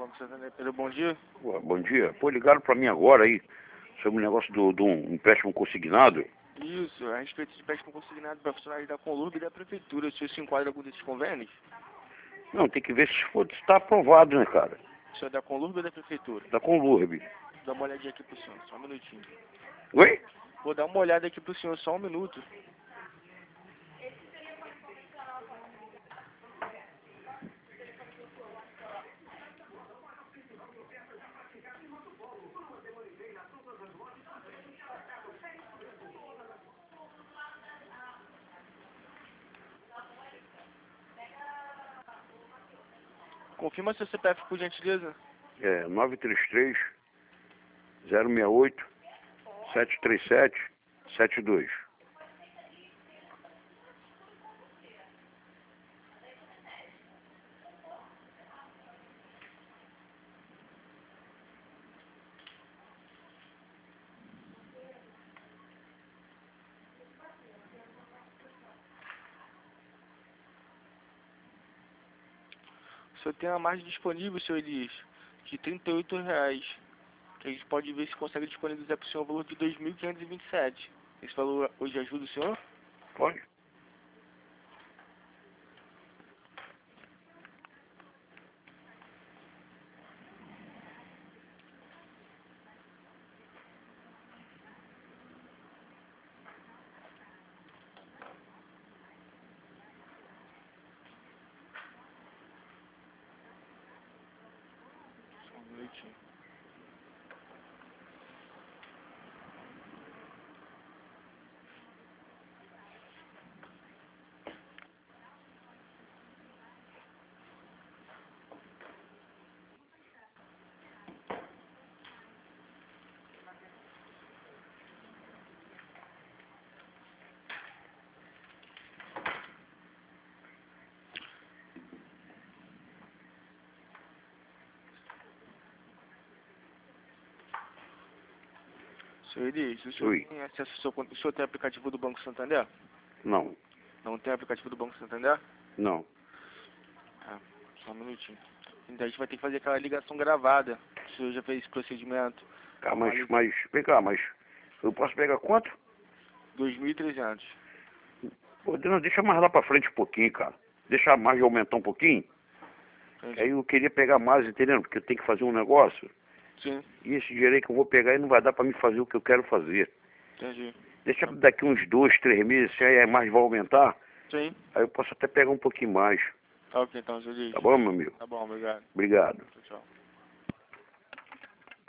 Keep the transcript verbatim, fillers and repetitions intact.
Banco Santander, Pedro, bom dia. Pô, bom dia. Pô, ligaram pra mim agora aí sobre o negócio do, do um empréstimo consignado. Isso, a respeito de empréstimo consignado para funcionários da Conlurb e da Prefeitura. O senhor se enquadra em algum desses convênios? Não, tem que ver se for se tá aprovado, né, cara? O senhor é da Conlurb ou da Prefeitura? Da Conlurb. Dá uma olhadinha aqui pro senhor, só um minutinho. Oi? Vou dar uma olhada aqui pro senhor, só um minuto. Confirma seu C P F, por gentileza. É nove três três, zero seis oito, sete três sete, sete dois. O senhor tem a margem disponível, senhor Elias, de trinta e oito reais. Que a gente pode ver se consegue disponibilizar para o senhor o valor de dois mil quinhentos e vinte e sete. Esse valor hoje ajuda o senhor? Pode? Só um minutinho. Senhor Elias, o senhor Oi. tem acesso ao seu conta? O senhor tem aplicativo do Banco Santander? Não, Não tem aplicativo do Banco Santander? não. Ah, só um minutinho. Então a gente vai ter que fazer aquela ligação gravada. O senhor já fez esse procedimento? Tá, mas, mas, vem cá, mas eu posso pegar quanto? dois mil e trezentos. Pô, não, deixa mais lá pra frente um pouquinho, cara. Deixa a margem aumentar um pouquinho. Que aí eu queria pegar mais, entendendo? Porque eu tenho que fazer um negócio. Sim, E esse dinheiro aí que eu vou pegar aí não vai dar pra mim fazer o que eu quero fazer. entendi. Deixa daqui uns dois, três meses, se aí a margem vai aumentar, Sim. aí eu posso até pegar um pouquinho mais. Tá ok então, senhor Elias. Tá bom, meu amigo? Tá bom, obrigado. Obrigado. Tchau, tchau.